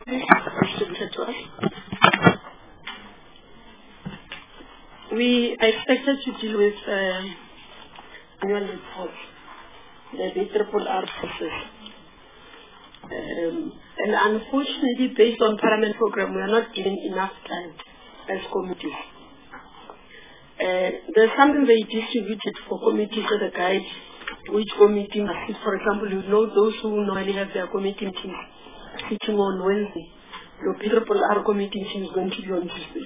distributed to us. We are expected to deal with annual reports, the BRRR process. And unfortunately, based on Parliament program, we are not given enough time as committees. There's something they distributed for committees so the guide which committee must sit. For example, you know those who normally have their committee meetings sitting on Wednesday. Your BRRR committee meeting is going to be on Tuesday.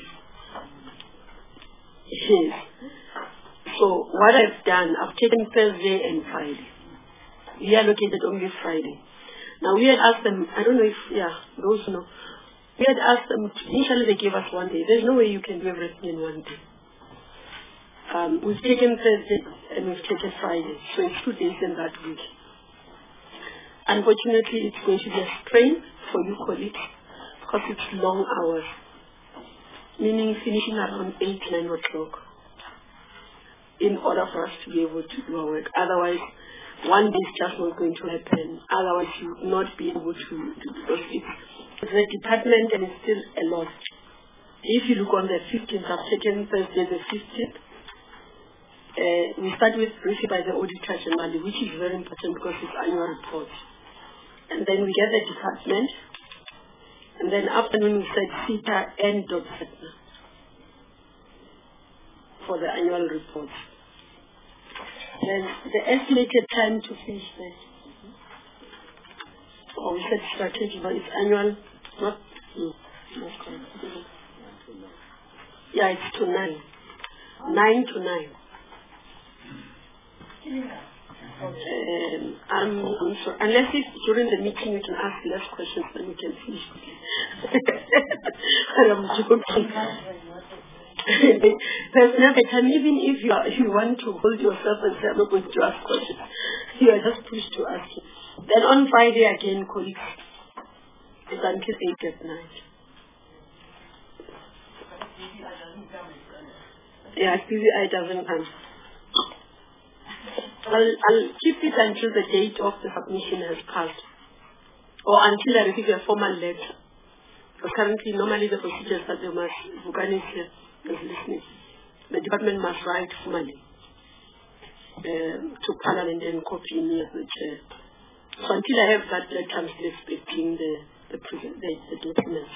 Yes. So what I've done, I've taken Thursday and Friday. We allocated only Friday. Now we had asked them, I don't know if, those who know, we had asked them, initially they gave us 1 day. There's no way you can do everything in 1 day. We've taken Thursday and we've taken Friday, so it's 2 days in that week. Unfortunately, it's going to be a strain for you colleagues because it's long hours, meaning finishing around 8, 9 o'clock in order for us to be able to do our work. Otherwise, 1 day is just not going to happen. Otherwise, you would not be able to because it's a department and it's still a lot. If you look on the 15th, I've taken Thursday the 15th. We start with briefing by the Auditor General, which is very important because it's annual report. And then we get the department. And then afternoon we said CETA and Dr. for the annual report. Then the estimated time to finish that. Or we said strategy, but it's annual, not correct. Yeah, it's to 9. 9 to 9. I'm sorry. Unless if during the meeting we can ask less questions, then we can finish. I'm joking. There's never time, even if you want to hold yourself and say, I'm not going to ask questions, you are just pushed to ask it. Then on Friday again, colleagues, it's until 8 at night. Yeah, CVI doesn't come. I'll keep it until the date of the submission has passed, or until I receive a formal letter. Because currently, normally the procedures that they must, Vukani is listening, the department must write formally to Parliament and copy me as the chair. So until I have that letter, I'm still expecting the documents.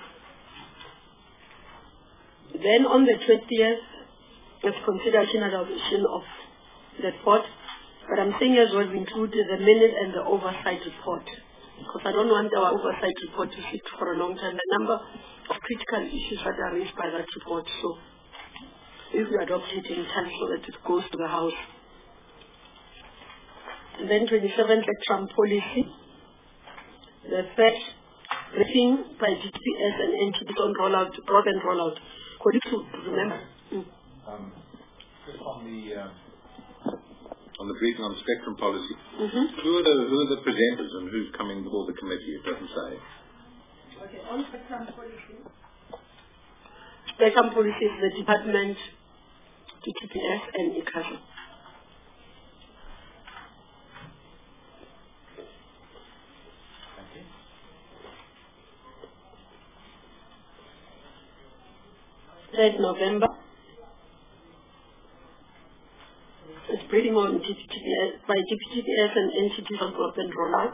Then on the 20th, let's consider finalization of the report, but I'm saying as well we include the minute and the oversight report, because I don't want our oversight report to sit for a long time. The number of critical issues that are raised by that report, so if we adopt it in time so that it goes to the House. And then 27th, the Trump policy. The third, briefing by GPS and entities on rollout, broadband rollout. Could you remember? Just on the briefing on spectrum policy, who are the presenters and who's coming before the committee? It doesn't say. Okay, on spectrum policy. Spectrum policy is the department, TTPS and ICASA. Okay. 3rd November. It's briefing on TTPS by TTPS and entities on broadband rollout.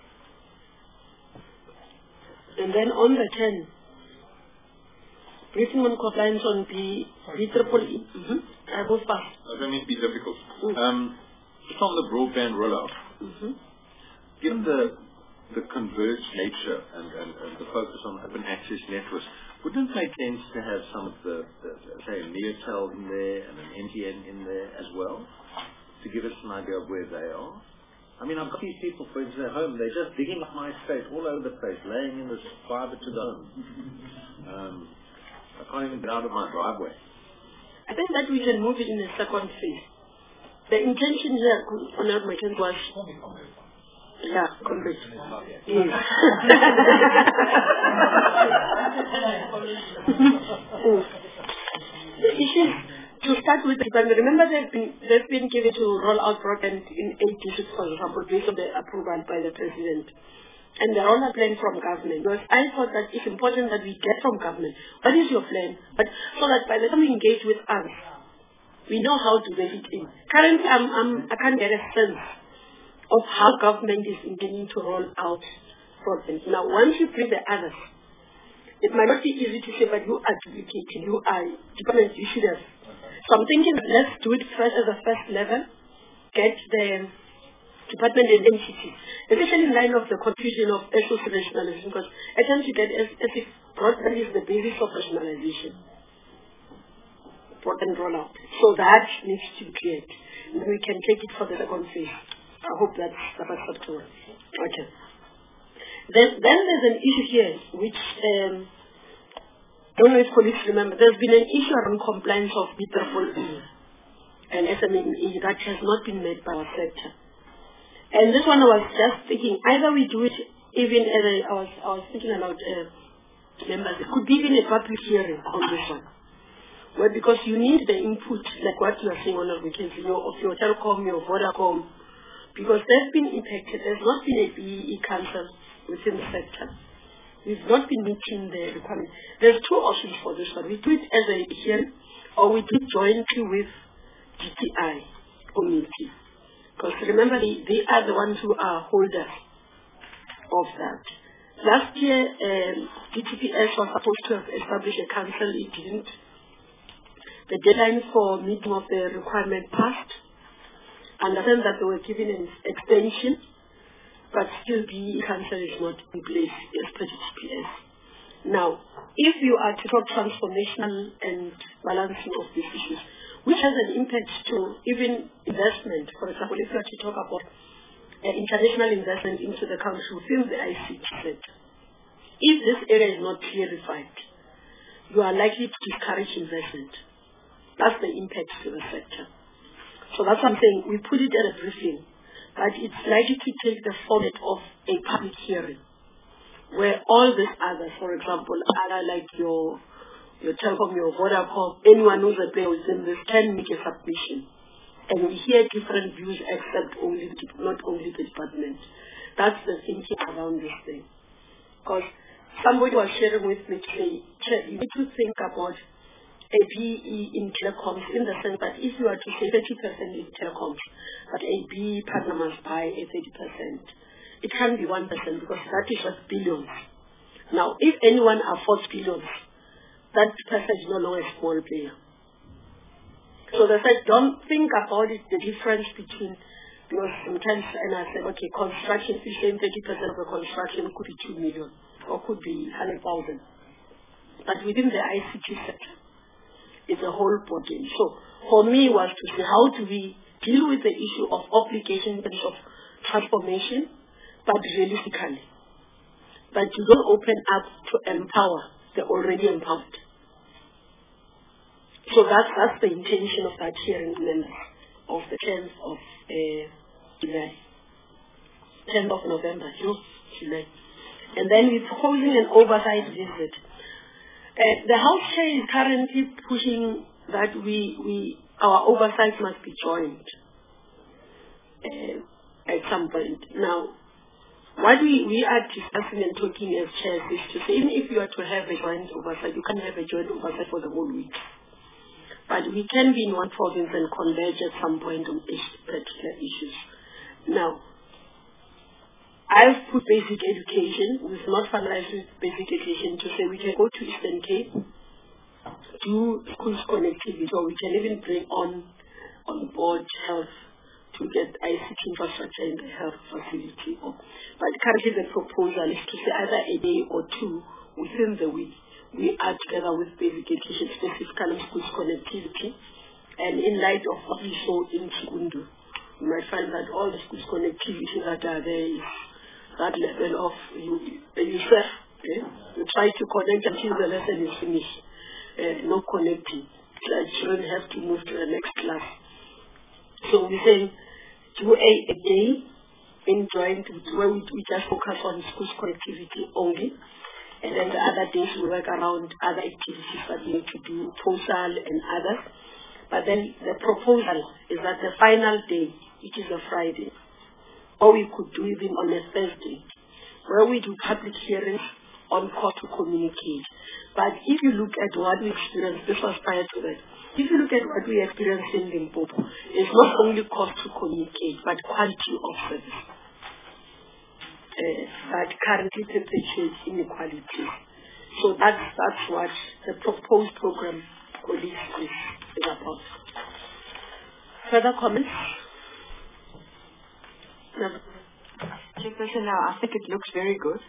And then on the 10th, briefing on compliance on BEEE. I go fast. I don't mean to be difficult. Just on the broadband rollout, given the converged nature and the focus on open access networks, wouldn't it make sense to have some of the say, Neotel in there and an NTN in there as well, to give us an idea of where they are? I mean, I've got these people, for instance, at home, they're just digging up my space all over the place, laying in this fiber to the home. I can't even get out of my driveway. I think that we can move it in the second phase. The intention here, Honorable Mackenzie, was... Yeah, complete. Yes. The issue to start with, remember they've been given to roll out broadband in 8 districts, for example, based on the approval by the President. and the rollout plan from government. Because I thought that it's important that we get from government, what is your plan? But so that by the time we engage with us, we know how to get it in. Currently, I can't get a sense of how government is intending to roll out broadband. Now, once you bring the others, it might not be easy to say, but you are duplicating, you are department, you should have. So I'm thinking, let's do it first as a first level, get the department and entities, especially in line of the confusion of SOC rationalization, because at times you get as if broadband is the basis of rationalization, broadband rollout. So that needs to be cleared. And we can take it for the second phase. I hope that's acceptable. Okay. Then there's an issue here, which I don't know if colleagues remember. There's been an issue around compliance of B3E and SME that has not been met by our sector. And this one I was just thinking, either we do it even as I was thinking about members, it could be even a public hearing on this one. Well, because you need the input, like what you are saying on the weekends, of your telecom, your Vodacom, because they've been impacted. There's not been a BEE council within the sector. We've not been meeting the requirement. There's two options for this one. We do it as a hearing, or we do it jointly with GTI community. Because remember, they are the ones who are holders of that. Last year, DTPS was supposed to have established a council. It didn't. The deadline for meeting of the requirement passed. Understand that they were given an extension, but still the council is not in place as per DTPS. Now, if you are to talk transformation and balancing of these issues, which has an impact to even investment. For example, if you are to talk about international investment into the country within the ICT sector, if this area is not clarified, you are likely to discourage investment. That's the impact to the sector. So that's something we put it at a briefing, but it's likely to take the format of a public hearing, where all these others, for example, other like your telecom, your Vodacom, anyone who's a player within this can make a submission. And we hear different views except not only the department. That's the thinking around this thing. Because somebody was sharing with me today, you need to think about a BE in telecoms in the sense that if you are to say 30% in telecoms, but a BE partner must buy a 30%, it can't be 1% because that is just billions. Now, if anyone affords billions, that person is no longer a small player. So they said, don't think about it, the difference between, because sometimes, and I said, okay, construction, if you're saying 30% of the construction could be 2 million or could be 100,000. But within the ICT sector, it's a whole body. So for me was to say, how do we deal with the issue of obligation in terms of transformation, but realistically, that you don't open up to empower the already empowered. So that's the intention of that hearing, members, of the 10th of July. 10th of November, July. And then we're proposing an oversight visit. The House Chair is currently pushing that our oversight must be joined at some point. Now, what we are discussing and talking as chairs is to say, even if you are to have a joint oversight, you can't have a joint oversight for the whole week. But we can be in one province and converge at some point on particular issues. Now, I've put basic education. We've not finalized basic education to say we can go to Eastern Cape, do schools connectivity, or we can even bring on board health to get ICT infrastructure in the health facility. But currently the proposal is to say either a day or two within the week, we are together with basic education, specifically schools connectivity. And in light of what we saw in Chigundu, you might find that all the schools connectivity that are there is that level of yourself. You try to connect until the lesson is finished. No connecting. Children have to move to the next class. So we're saying do a day in joint where we just focus on schools connectivity only. And then the other days we work around other activities that we need to do, postal and others. But then the proposal is that the final day, which is a Friday, or we could do even on a Thursday, where we do public hearings on court to communicate. But if you look at what we experienced, this was prior to that, if you look at what we experienced in Limpopo, it's not only cost to communicate, but quality of service that currently perpetuates inequality. So that's what the proposed program, colleagues, is about. Further comments? Chairperson, I think it looks very good.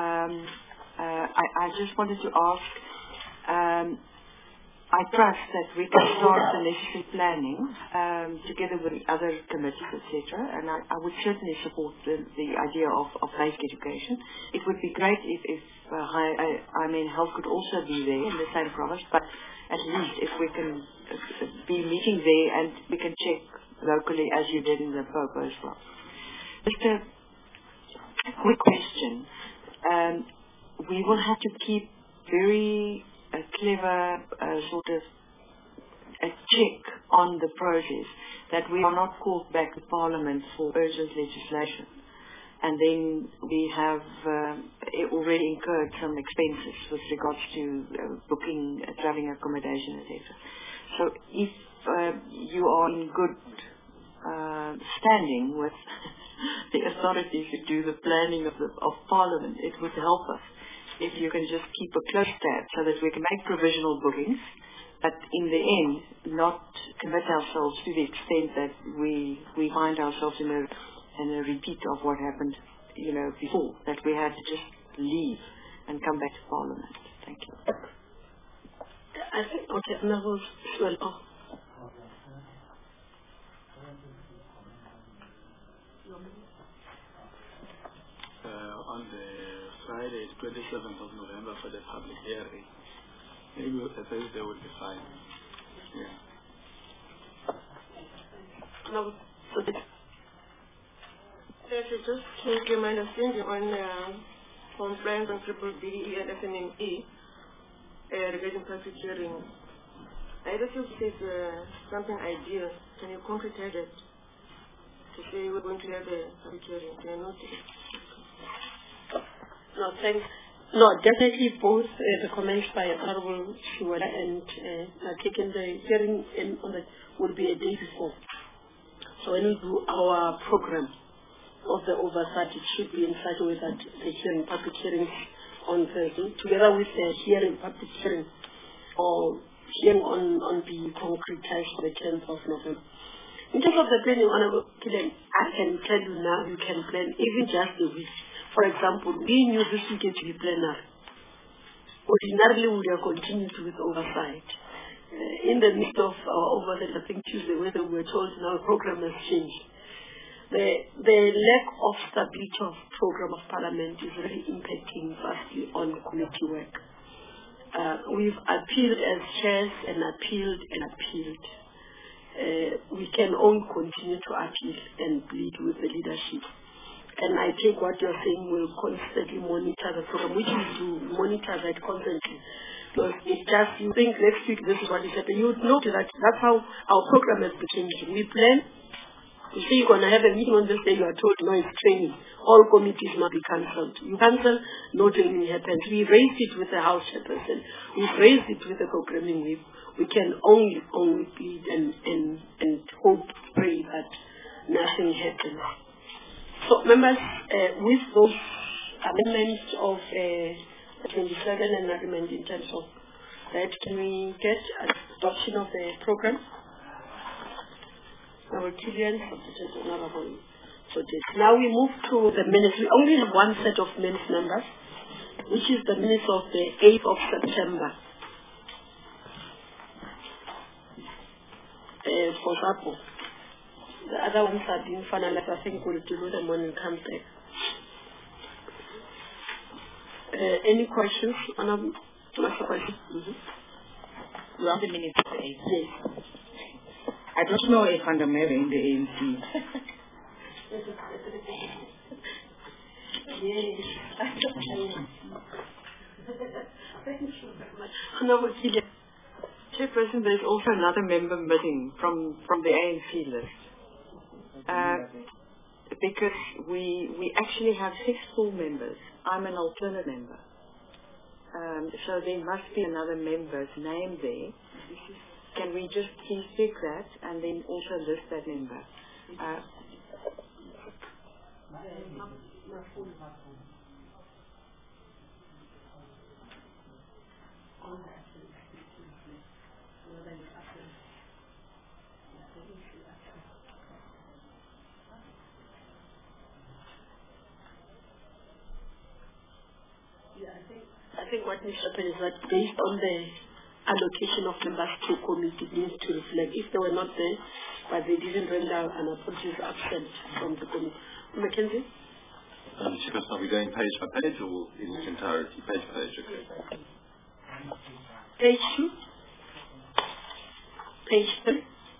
I just wanted to ask, I trust that we can start the necessary planning together with the other committees, etc. And I would certainly support the idea of basic education. It would be great if health could also be there in the same province, but at least if we can be meeting there and we can check locally as you did in the Popo as well. Just a quick question. We will have to keep very clever sort of a check on the process that we are not called back to Parliament for urgent legislation, and then we have already incurred some expenses with regards to booking, travelling accommodation, etc. So if you are in good standing with the authorities to do the planning of Parliament, it would help us if you can just keep a close tab so that we can make provisional bookings, but in the end not commit ourselves to the extent that we find ourselves in a repeat of what happened, before, that we had to just leave and come back to Parliament. Thank you. I think on the Friday, 27th of November, for the public hearing. Maybe a Thursday would be fine. Yeah. No, Yes, I just change my understanding on compliance on BBBE and FNME regarding public hearing. I don't think this is something ideal. Can you concretize it? To say we're going to have a public hearing. Can you notice? No, thanks. No, definitely both the comments by Honorable Shiwala and taking the hearing in on that would be a day before. So when we do our program of the oversight, it should be in such a way that the hearing, public hearings on Thursday, together with the hearing, public hearing, or hearing on the concretized for the 10th of November. In terms of the planning, Honorable Killen, I can tell you now, you can plan even just a week. For example, we knew this weekend to be plenary. Ordinarily, we would have continued with oversight. In the midst of our oversight, I think Tuesday, whether we were told now the program has changed. The lack of stability of program of Parliament is really impacting vastly on committee work. We've appealed as chairs and appealed and appealed. We can only continue to appeal and plead with the leadership. And I take what you're saying, we'll constantly monitor the program, which we do, monitor that constantly. Because it's just, you think next week this is what is happening, you would know that that's how our program has been changing. We plan, you say you're going to have a meeting on this day, you are told, no, it's training. All committees must be cancelled. You cancel, no training happens. We raised it with the House Chairperson. We've raised it with the programming whip. We can only plead and hope, pray that nothing happens. So, members, with those amendments of 27 and agreement in terms of that, can we get adoption of the program? Our Killian, now we move to the minutes. We only have one set of minutes, members, which is the minutes of the 8th of September. For example. The other ones are being finalized. I think we'll do them when we come back. Any questions? Questions? You have the minutes of the 8th. Yes. I don't know if under Mary in the ANC. Yes. Thank you very much. Chairperson, there's also another member missing from the ANC list. because we actually have 6 full members. I'm an alternate member. So there must be another member's name there. Can we just please pick that and then also list that member? I think what needs to happen is that based on the allocation of members to committee, it needs to reflect. If they were not there, but they didn't render an apology absent from the committee. Mackenzie? Chairperson, are we going page by page or in its entirety? Page by page, okay. Page 2. Page 3.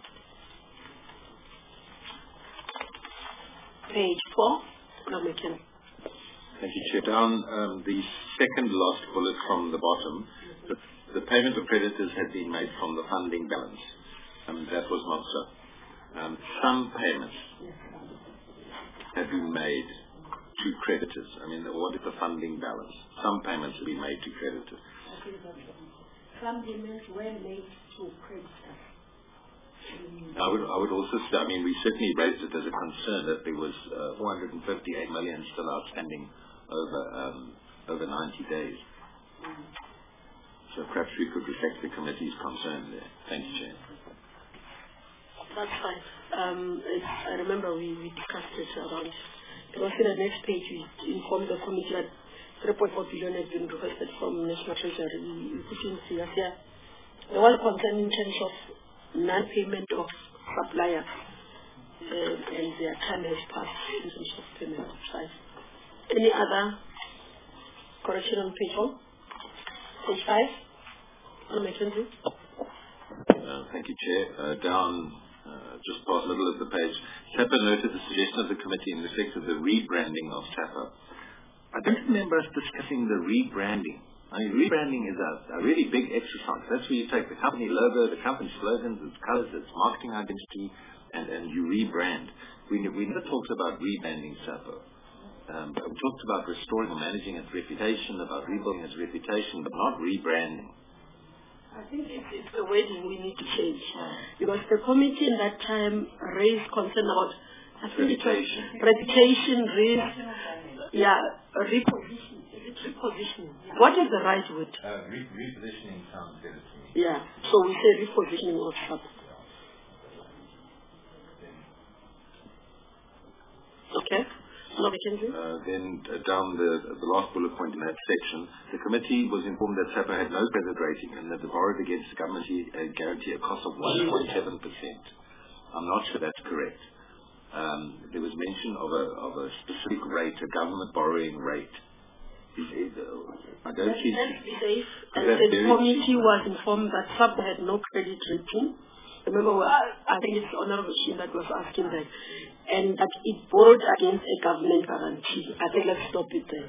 Page 4. No, Mackenzie. Thank you, Chair. Down the second last bullet from the bottom, the payment of creditors had been made from the funding balance. That was not so. Some payments had been made to creditors. I mean, what is the funding balance? Some payments have been made to creditors. Some payments were made to creditors. I would also say, I mean, we certainly raised it as a concern that there was 458 million still outstanding over 90 days. So perhaps we could reflect the committee's concern there. Thank you, Chair. That's fine. I remember we discussed it around. Because in the next page we informed the committee that 3.4 billion has been requested from National Treasury. We put in figures here. The one concern in terms of non-payment of suppliers, and their time has passed in terms of payment size. Any other correction on page 4? Page 5? Mackenzie? Thank you, Chair. Down just past the middle of the page, SAPA noted the suggestion of the committee in respect of the rebranding of SAPA. I don't remember us discussing the rebranding. I mean, rebranding is a really big exercise. That's where you take the company logo, the company slogans, its colors, its marketing identity, and you rebrand. We never talked about rebranding SAPA. We talked about restoring or managing its reputation, about rebuilding its reputation, but not rebranding. I think it's the wording we need to change. Because the committee in that time raised concern about reputation, risk, reposition. Repositioning. What is the right word? Repositioning sounds better to me. Yeah. So we say repositioning of SAPA. Okay. No, Mackenzie? Then down the last bullet point in that section, the committee was informed that SAPA had no credit rating and that the borrowed against the government guarantee a cost of 1.7%. I'm not sure that's correct. There was mention of a specific rate, a government borrowing rate. I don't see. Let's be safe. And the committee was informed that SAPA had no credit rating. Remember, I think it's Honorable Shin that was asking that. And that it borrowed against a government guarantee. I think let's stop it there.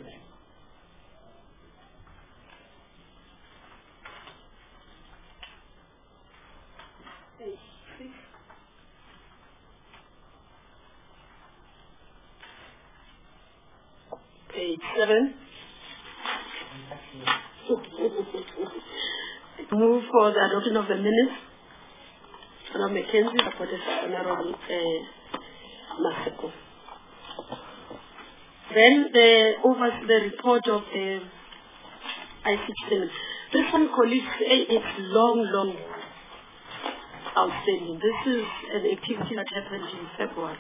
Page 7. Move for the adoption of the minutes. Honorable Mackenzie, supported by Honorable Maseko. Then the report of the ICT. This one, colleagues, it's long outstanding. This is an activity that happened in February.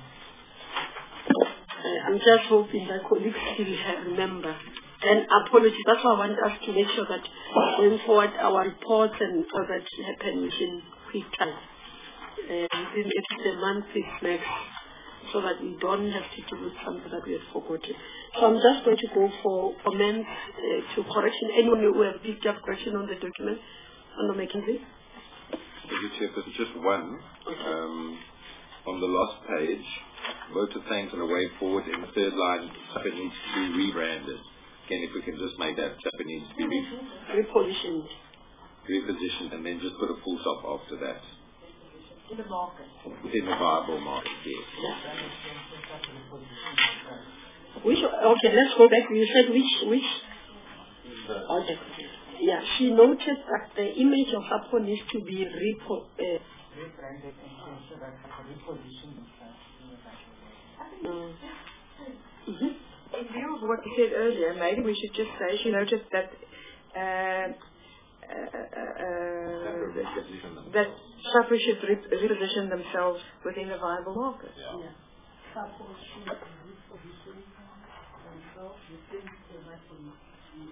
I'm just hoping that colleagues still remember. And apologies, that's why I want us to make sure that going forward our reports and all that happen within quick time. Within a month, 6 next, so that we don't have to do with something that we have forgotten. So I'm just going to go for comments to correction. Anyone who has picked up correction on the document? Honorable Mackenzie? Thank you, Chairperson. Just one. Okay. On the last page, vote of thanks and a way forward in the third line, SAPA needs to be rebranded. Again, if we can just make that SAPA needs to be repositioned, and then just put a full stop after that. In the market. Within the viable market, yes. Okay, let's go back. You said which? Okay. Yeah, she noted that the image of Apple needs to be rebranded and repositioned. In view of what you said earlier, maybe we should just say she noticed that that shoppers should reposition themselves within a viable market. Yeah. Shoppers should reposition themselves within the viable market.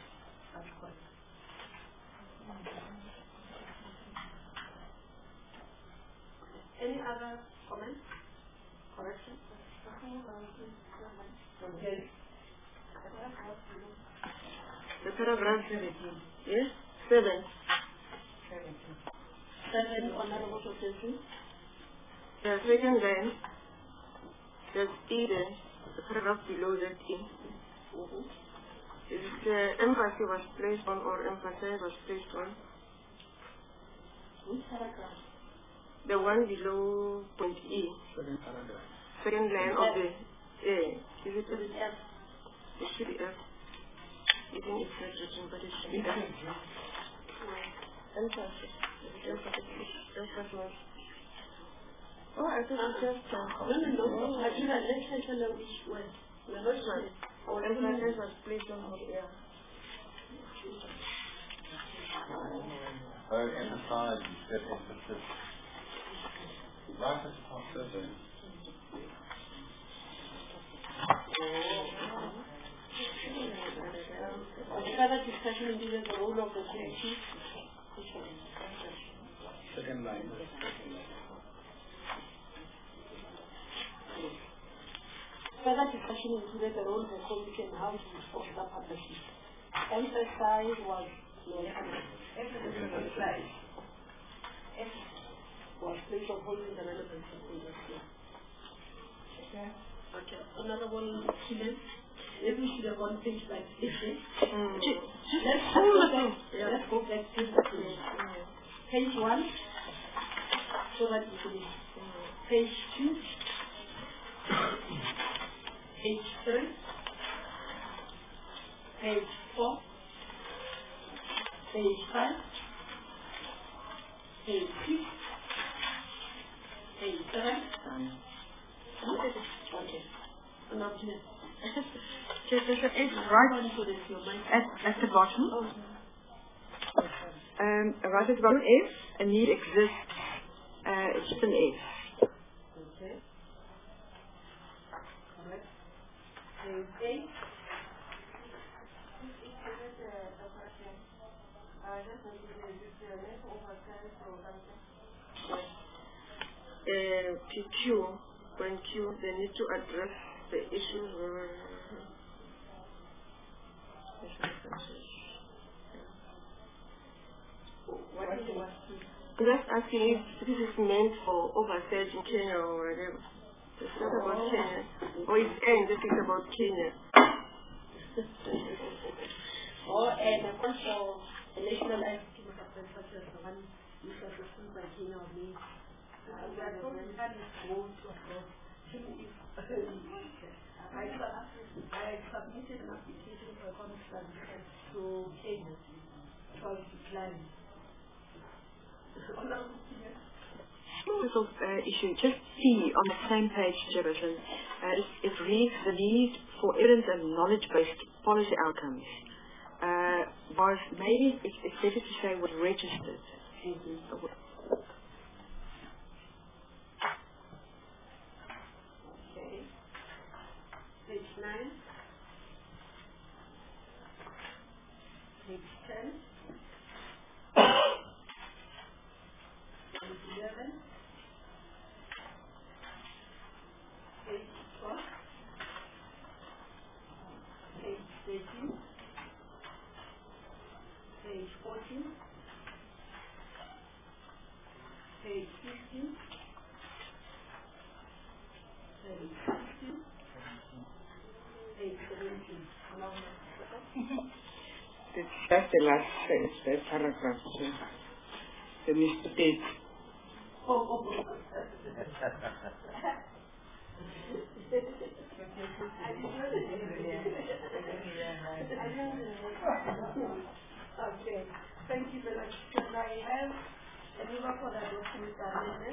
Any other comments? Corrections? Okay. The paragraph 17. Yes? 7. 7, Honorable Association. The second line, there's E there, the paragraph below that E. Emphasis was placed on or emphasis was placed on. Which paragraph? The one below point E. Second paragraph. Second line of the A. Is it Is it F? It should be F. Even if it's not written, but it should be F. Emphasis. Emphasis. Oh, I thought it just... No. I didn't. Let's tell her which word. Which one? Oh, emphasis was placed on her, yeah. Emphasize that emphasis. Right at the top. Further discussion into the role of the committee. Second line. Further discussion included the role of the committee and how to foster partnership. Emphasize was placed on holding the relevance of industry. Okay. Honorable Kilen, maybe we should have one page like this. Let's go back to the page 1, so that we finish. Page 2, page 3, page 4, page 5, page 6, page 7. Okay. It's right at the bottom. Right at the bottom, F, a need exists. It's just an F. Okay. Correct. Page 8. PQ, when Q, they need to address the issues. I'm just asking if this is meant for oversight in Kenya or whatever. It's not about Kenya. Or it's just about Kenya. And a bunch of national activities such as the one which was received by Kenya of me. I submitted an application for a contract to Kenya. It was declined. This issue, just see on the same page, Jefferson, it reads the need for evidence and knowledge-based policy outcomes. Was maybe it's better to say was registered. Okay. Page 9. Page 10. Page 11. Page 12. Page 13. Page 14. Page 15. Page 16. Page 17. That's the last paragraph. The mistake Okay. Thank you very much. Can I have a number for the document amendment?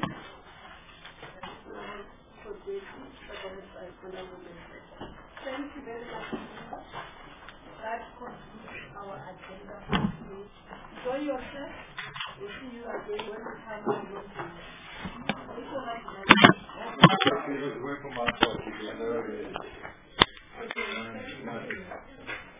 Thank you very much. That concludes our agenda for today. Enjoy yourself. We'll see you again when the time comes. It's all right.